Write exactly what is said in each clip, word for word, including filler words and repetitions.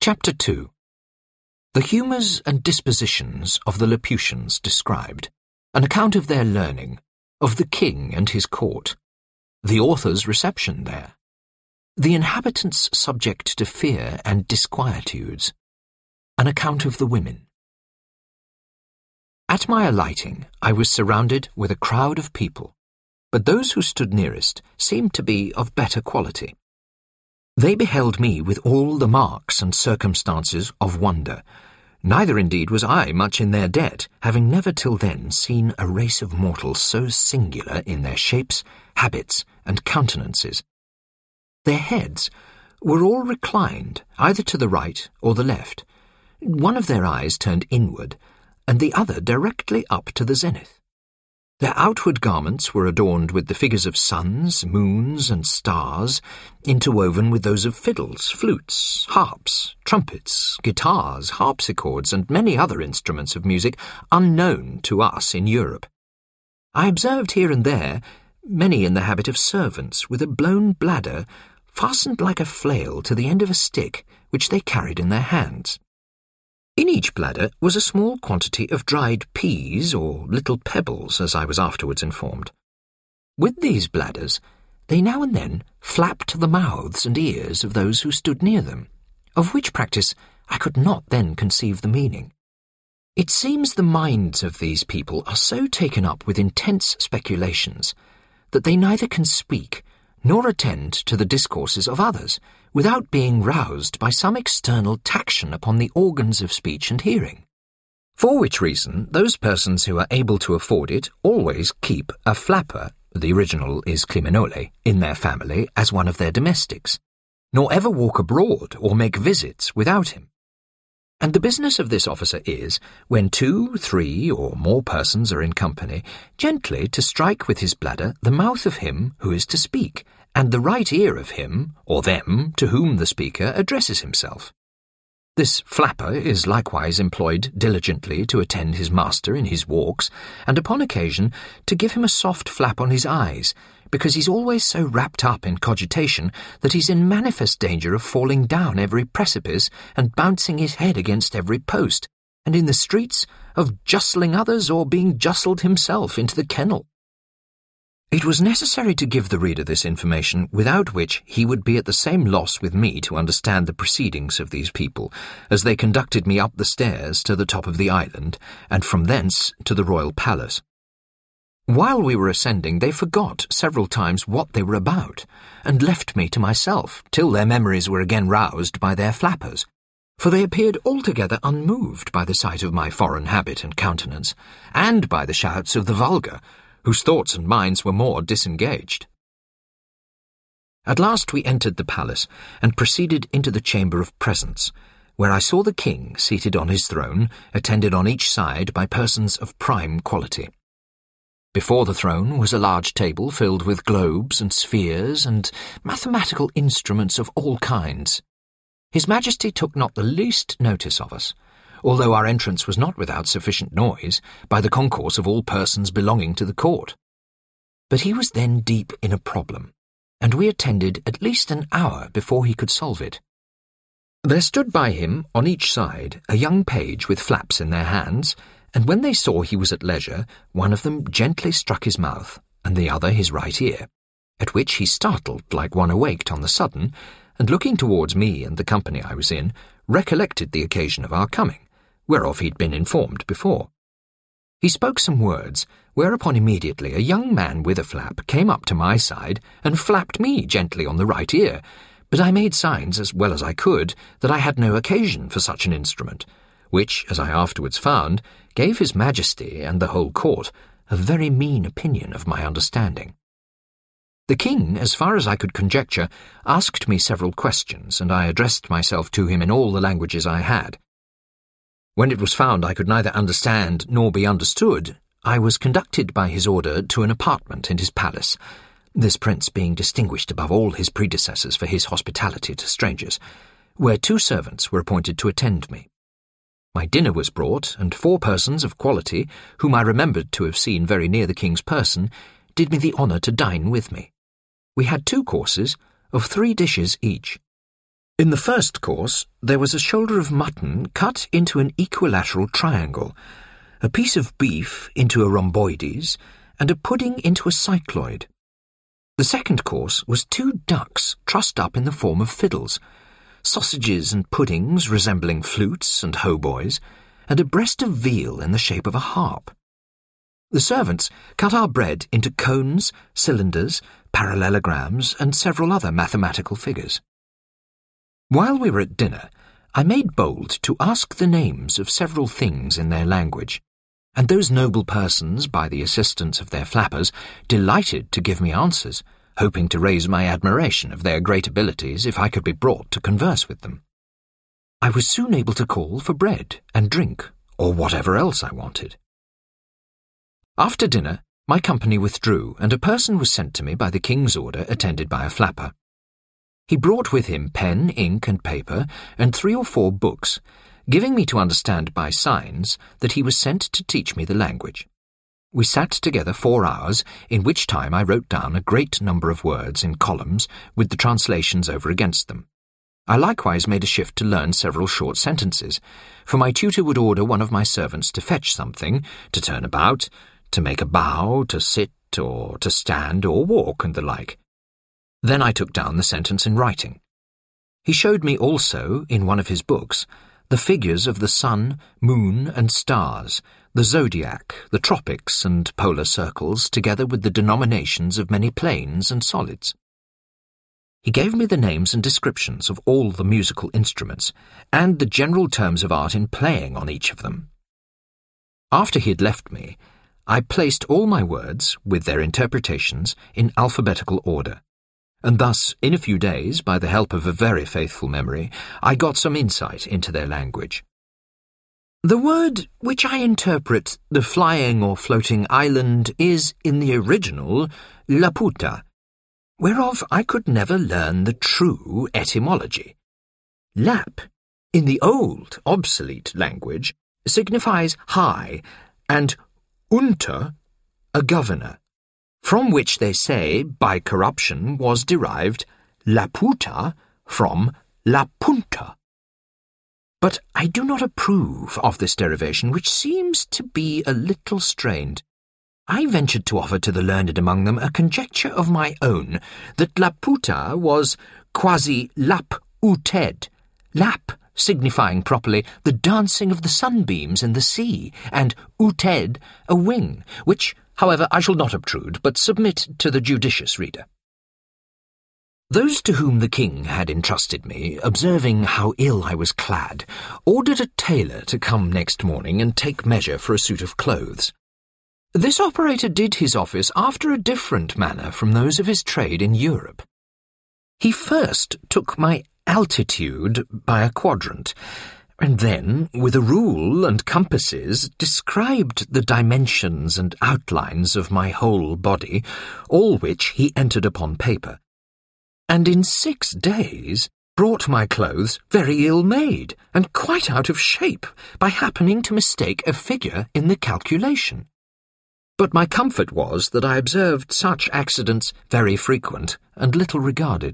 Chapter two. The humours and dispositions of the Laputians described, an account of their learning, of the king and his court, the author's reception there, the inhabitants subject to fear and disquietudes, an account of the women. At my alighting, I was surrounded with a crowd of people, but those who stood nearest seemed to be of better quality. They beheld me with all the marks and circumstances of wonder. Neither indeed was I much in their debt, having never till then seen a race of mortals so singular in their shapes, habits, and countenances. Their heads were all reclined, either to the right or the left, one of their eyes turned inward, and the other directly up to the zenith. Their outward garments were adorned with the figures of suns, moons, and stars, interwoven with those of fiddles, flutes, harps, trumpets, guitars, harpsichords, and many other instruments of music unknown to us in Europe. I observed here and there many in the habit of servants, with a blown bladder fastened like a flail to the end of a stick, which they carried in their hands. In each bladder was a small quantity of dried peas, or little pebbles, as I was afterwards informed. With these bladders, they now and then flapped the mouths and ears of those who stood near them, of which practice I could not then conceive the meaning. It seems the minds of these people are so taken up with intense speculations that they neither can speak nor attend to the discourses of others, without being roused by some external taction upon the organs of speech and hearing. For which reason, those persons who are able to afford it always keep a flapper, the original is Climenole, in their family as one of their domestics, nor ever walk abroad or make visits without him. And the business of this officer is, when two, three, or more persons are in company, gently to strike with his bladder the mouth of him who is to speak, and the right ear of him, or them, to whom the speaker addresses himself. This flapper is likewise employed diligently to attend his master in his walks, and upon occasion to give him a soft flap on his eyes, because he's always so wrapped up in cogitation that he's in manifest danger of falling down every precipice and bouncing his head against every post, and in the streets of justling others or being justled himself into the kennel. It was necessary to give the reader this information, without which he would be at the same loss with me to understand the proceedings of these people, as they conducted me up the stairs to the top of the island, and from thence to the royal palace. While we were ascending, they forgot several times what they were about, and left me to myself, till their memories were again roused by their flappers, for they appeared altogether unmoved by the sight of my foreign habit and countenance, and by the shouts of the vulgar, whose thoughts and minds were more disengaged. At last we entered the palace, and proceeded into the chamber of presence, where I saw the king seated on his throne, attended on each side by persons of prime quality. Before the throne was a large table filled with globes and spheres and mathematical instruments of all kinds. His Majesty took not the least notice of us, although our entrance was not without sufficient noise, by the concourse of all persons belonging to the court. But he was then deep in a problem, and we attended at least an hour before he could solve it. There stood by him, on each side, a young page with flaps in their hands, and when they saw he was at leisure, one of them gently struck his mouth, and the other his right ear, at which he startled like one awaked on the sudden, and looking towards me and the company I was in, recollected the occasion of our coming, whereof he'd been informed before. He spoke some words, whereupon immediately a young man with a flap came up to my side and flapped me gently on the right ear, but I made signs as well as I could that I had no occasion for such an instrument, which, as I afterwards found, gave his Majesty and the whole court a very mean opinion of my understanding. The king, as far as I could conjecture, asked me several questions, and I addressed myself to him in all the languages I had. When it was found I could neither understand nor be understood, I was conducted by his order to an apartment in his palace, this prince being distinguished above all his predecessors for his hospitality to strangers, where two servants were appointed to attend me. My dinner was brought, and four persons of quality, whom I remembered to have seen very near the king's person, did me the honour to dine with me. We had two courses, of three dishes each. In the first course, there was a shoulder of mutton cut into an equilateral triangle, a piece of beef into a rhomboides, and a pudding into a cycloid. The second course was two ducks trussed up in the form of fiddles, sausages and puddings resembling flutes and hautboys, and a breast of veal in the shape of a harp. The servants cut our bread into cones, cylinders, parallelograms, and several other mathematical figures. While we were at dinner, I made bold to ask the names of several things in their language, and those noble persons, by the assistance of their flappers, delighted to give me answers, hoping to raise my admiration of their great abilities if I could be brought to converse with them. I was soon able to call for bread and drink, or whatever else I wanted. After dinner, my company withdrew, and a person was sent to me by the king's order, attended by a flapper. He brought with him pen, ink, and paper, and three or four books, giving me to understand by signs that he was sent to teach me the language. We sat together four hours, in which time I wrote down a great number of words in columns with the translations over against them. I likewise made a shift to learn several short sentences, for my tutor would order one of my servants to fetch something, to turn about, to make a bow, to sit, or to stand, or walk, and the like. Then I took down the sentence in writing. He showed me also, in one of his books, the figures of the sun, moon, and stars, the zodiac, the tropics, and polar circles, together with the denominations of many planes and solids. He gave me the names and descriptions of all the musical instruments, and the general terms of art in playing on each of them. After he had left me, I placed all my words, with their interpretations, in alphabetical order. And thus, in a few days, by the help of a very faithful memory, I got some insight into their language. The word which I interpret the flying or floating island is, in the original, Laputa, whereof I could never learn the true etymology. Lap, in the old, obsolete language, signifies high, and unter, a governor, from which they say, by corruption, was derived Laputa from La Punta. But I do not approve of this derivation, which seems to be a little strained. I ventured to offer to the learned among them a conjecture of my own, that Laputa was quasi lap uted, lap signifying properly the dancing of the sunbeams in the sea, and uted, a wing, which, however, I shall not obtrude, but submit to the judicious reader. Those to whom the king had entrusted me, observing how ill I was clad, ordered a tailor to come next morning and take measure for a suit of clothes. This operator did his office after a different manner from those of his trade in Europe. He first took my altitude by a quadrant, and then, with a rule and compasses, described the dimensions and outlines of my whole body, all which he entered upon paper, and in six days brought my clothes very ill-made and quite out of shape by happening to mistake a figure in the calculation. But my comfort was that I observed such accidents very frequent and little regarded.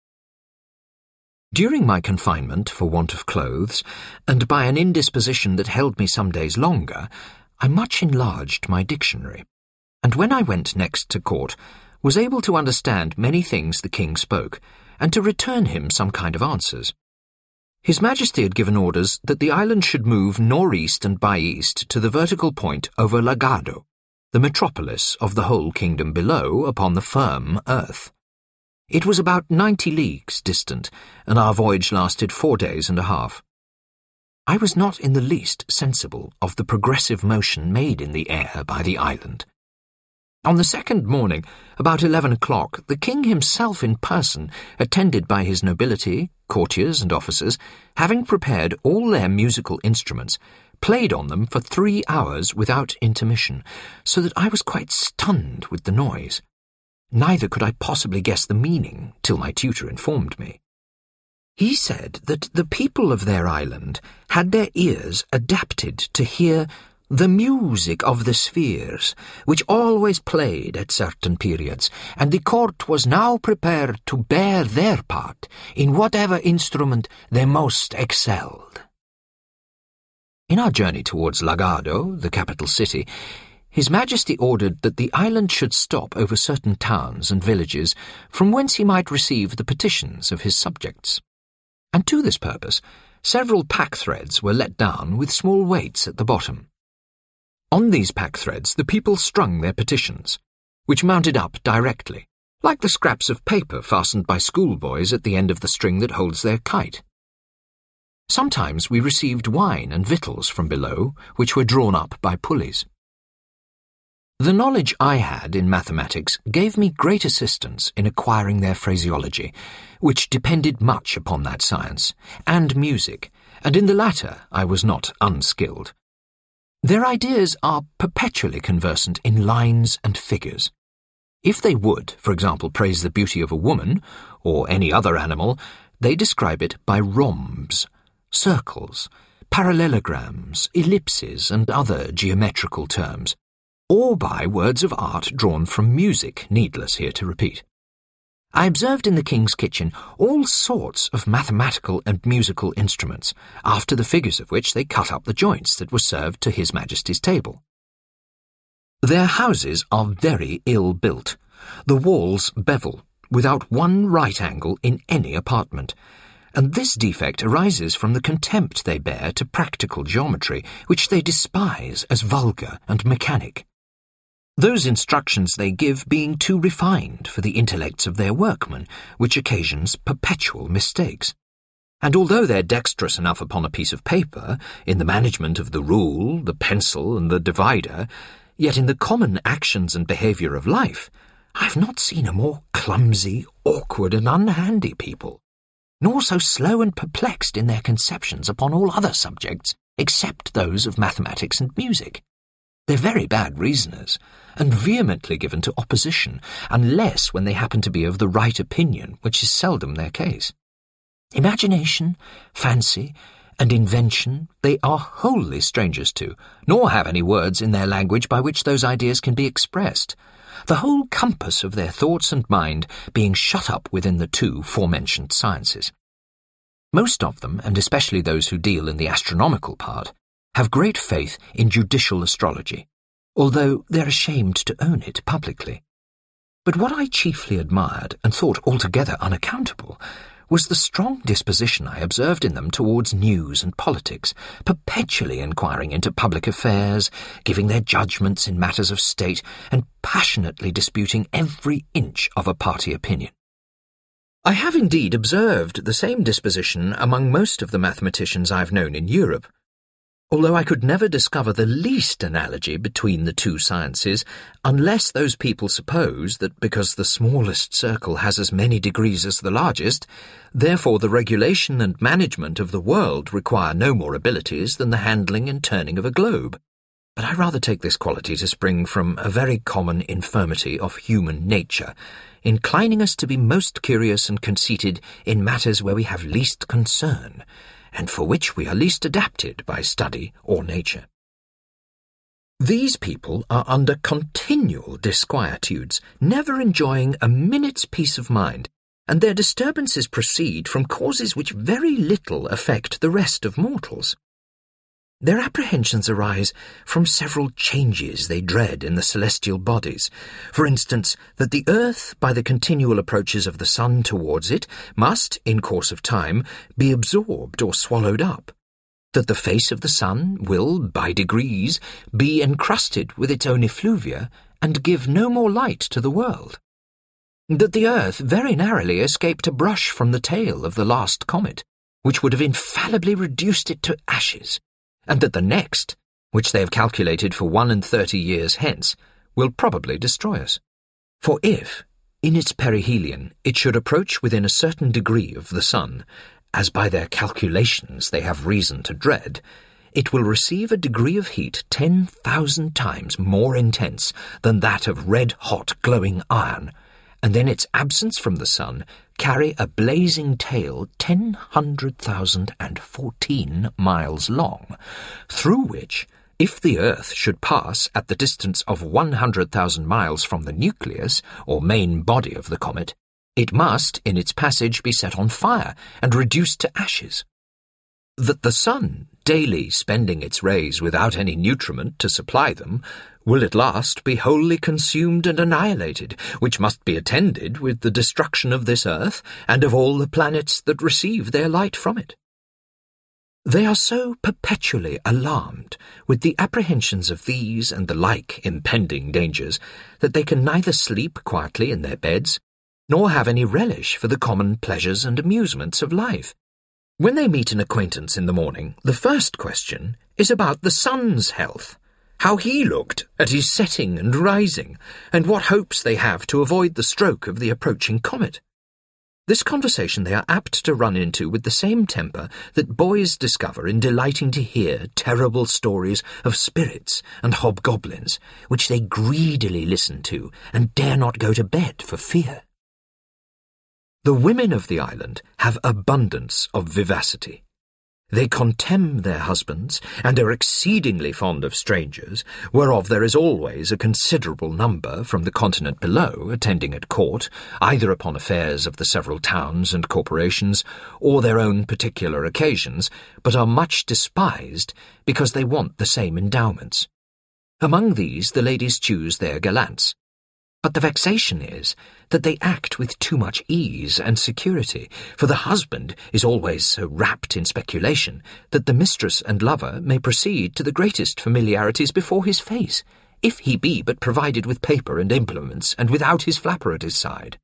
During my confinement for want of clothes, and by an indisposition that held me some days longer, I much enlarged my dictionary, and when I went next to court, was able to understand many things the king spoke, and to return him some kind of answers. His Majesty had given orders that the island should move northeast and by east to the vertical point over Lagado, the metropolis of the whole kingdom below upon the firm earth. It was about ninety leagues distant, and our voyage lasted four days and a half. I was not in the least sensible of the progressive motion made in the air by the island. On the second morning, about eleven o'clock, the king himself in person, attended by his nobility, courtiers, and officers, having prepared all their musical instruments, played on them for three hours without intermission, so that I was quite stunned with the noise. Neither could I possibly guess the meaning till my tutor informed me. He said that the people of their island had their ears adapted to hear the music of the spheres, which always played at certain periods, and the court was now prepared to bear their part in whatever instrument they most excelled. In our journey towards Lagado, the capital city, His Majesty ordered that the island should stop over certain towns and villages from whence he might receive the petitions of his subjects. And to this purpose, several pack-threads were let down with small weights at the bottom. On these pack-threads the people strung their petitions, which mounted up directly, like the scraps of paper fastened by schoolboys at the end of the string that holds their kite. Sometimes we received wine and victuals from below, which were drawn up by pulleys. The knowledge I had in mathematics gave me great assistance in acquiring their phraseology, which depended much upon that science, and music, and in the latter I was not unskilled. Their ideas are perpetually conversant in lines and figures. If they would, for example, praise the beauty of a woman, or any other animal, they describe it by rhombs, circles, parallelograms, ellipses, and other geometrical terms, or by words of art drawn from music, needless here to repeat. I observed in the king's kitchen all sorts of mathematical and musical instruments, after the figures of which they cut up the joints that were served to His Majesty's table. Their houses are very ill built, the walls bevel, without one right angle in any apartment, and this defect arises from the contempt they bear to practical geometry, which they despise as vulgar and mechanic. Those instructions they give being too refined for the intellects of their workmen, which occasions perpetual mistakes. And although they're dexterous enough upon a piece of paper, in the management of the rule, the pencil, and the divider, yet in the common actions and behaviour of life, I've not seen a more clumsy, awkward, and unhandy people, nor so slow and perplexed in their conceptions upon all other subjects, except those of mathematics and music. They're very bad reasoners, and vehemently given to opposition, unless when they happen to be of the right opinion, which is seldom their case. Imagination, fancy, and invention they are wholly strangers to, nor have any words in their language by which those ideas can be expressed, the whole compass of their thoughts and mind being shut up within the two forementioned sciences. Most of them, and especially those who deal in the astronomical part, have great faith in judicial astrology, although they're ashamed to own it publicly. But what I chiefly admired and thought altogether unaccountable was the strong disposition I observed in them towards news and politics, perpetually inquiring into public affairs, giving their judgments in matters of state, and passionately disputing every inch of a party opinion. I have indeed observed the same disposition among most of the mathematicians I've known in Europe, although I could never discover the least analogy between the two sciences, unless those people suppose that because the smallest circle has as many degrees as the largest, therefore the regulation and management of the world require no more abilities than the handling and turning of a globe. But I rather take this quality to spring from a very common infirmity of human nature, inclining us to be most curious and conceited in matters where we have least concern, and for which we are least adapted by study or nature. These people are under continual disquietudes, never enjoying a minute's peace of mind, and their disturbances proceed from causes which very little affect the rest of mortals. Their apprehensions arise from several changes they dread in the celestial bodies. For instance, that the earth, by the continual approaches of the sun towards it, must, in course of time, be absorbed or swallowed up. That the face of the sun will, by degrees, be encrusted with its own effluvia, and give no more light to the world. That the earth very narrowly escaped a brush from the tail of the last comet, which would have infallibly reduced it to ashes, and that the next, which they have calculated for one and thirty years hence, will probably destroy us. For if, in its perihelion, it should approach within a certain degree of the sun, as by their calculations they have reason to dread, it will receive a degree of heat ten thousand times more intense than that of red-hot glowing iron, and in its absence from the sun carry a blazing tail ten hundred thousand and fourteen miles long, through which, If the Earth should pass at the distance of one hundred thousand miles from the nucleus, or main body of the comet, it must, in its passage, be set on fire and reduced to ashes. That the sun, daily spending its rays without any nutriment to supply them, will at last be wholly consumed and annihilated, which must be attended with the destruction of this earth and of all the planets that receive their light from it. They are so perpetually alarmed with the apprehensions of these and the like impending dangers that they can neither sleep quietly in their beds, nor have any relish for the common pleasures and amusements of life. When they meet an acquaintance in the morning, the first question is about the sun's health, how he looked at his setting and rising, and what hopes they have to avoid the stroke of the approaching comet. This conversation they are apt to run into with the same temper that boys discover in delighting to hear terrible stories of spirits and hobgoblins, which they greedily listen to and dare not go to bed for fear. The women of the island have abundance of vivacity. They contemn their husbands, and are exceedingly fond of strangers, whereof there is always a considerable number from the continent below attending at court, either upon affairs of the several towns and corporations, or their own particular occasions, but are much despised because they want the same endowments. Among these the ladies choose their gallants. But the vexation is that they act with too much ease and security, for the husband is always so wrapped in speculation that the mistress and lover may proceed to the greatest familiarities before his face, if he be but provided with paper and implements, and without his flapper at his side.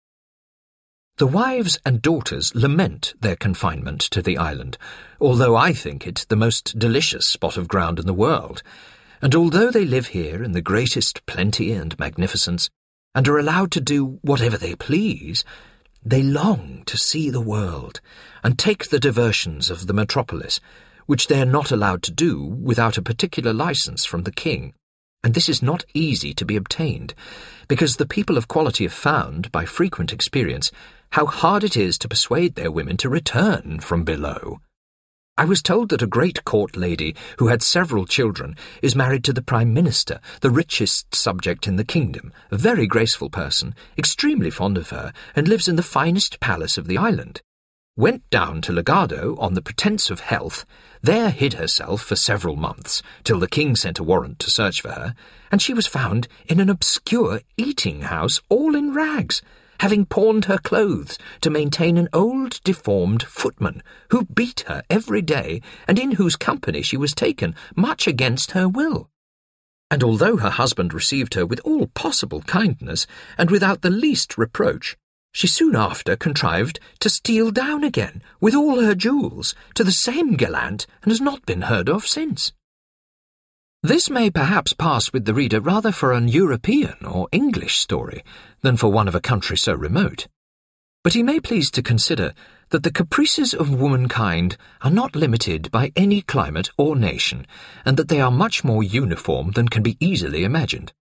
The wives and daughters lament their confinement to the island, although I think it the most delicious spot of ground in the world, and although they live here in the greatest plenty and magnificence, and are allowed to do whatever they please, they long to see the world, and take the diversions of the metropolis, which they are not allowed to do without a particular licence from the king. And this is not easy to be obtained, because the people of quality have found, by frequent experience, how hard it is to persuade their women to return from below. I was told that a great court lady, who had several children, is married to the Prime Minister, the richest subject in the kingdom, a very graceful person, extremely fond of her, and lives in the finest palace of the island. Went down to Lagado on the pretence of health, there hid herself for several months, till the king sent a warrant to search for her, and she was found in an obscure eating-house all in rags, having pawned her clothes to maintain an old deformed footman, who beat her every day, and in whose company she was taken, much against her will. And although her husband received her with all possible kindness, and without the least reproach, she soon after contrived to steal down again, with all her jewels, to the same gallant, and has not been heard of since. This may perhaps pass with the reader rather for an European or English story than for one of a country so remote. But he may please to consider that the caprices of womankind are not limited by any climate or nation, and that they are much more uniform than can be easily imagined.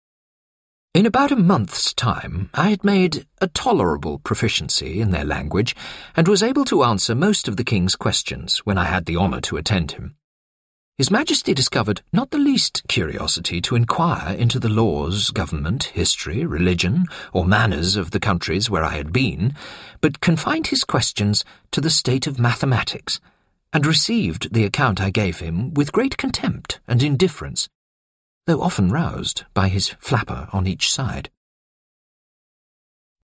In about a month's time I had made a tolerable proficiency in their language, and was able to answer most of the king's questions when I had the honour to attend him. His Majesty discovered not the least curiosity to inquire into the laws, government, history, religion, or manners of the countries where I had been, but confined his questions to the state of mathematics, and received the account I gave him with great contempt and indifference, though often roused by his flapper on each side.